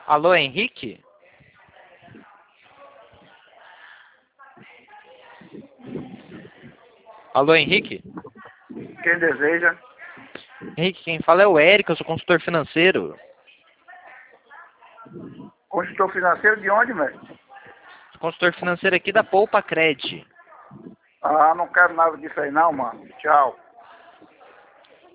Alô, Henrique? Alô, Henrique? Quem deseja? Henrique, quem fala é o Érico, eu sou consultor financeiro. Consultor financeiro de onde, velho? Consultor financeiro aqui da Poupa Cred. Ah, não quero nada disso aí não, mano. Tchau.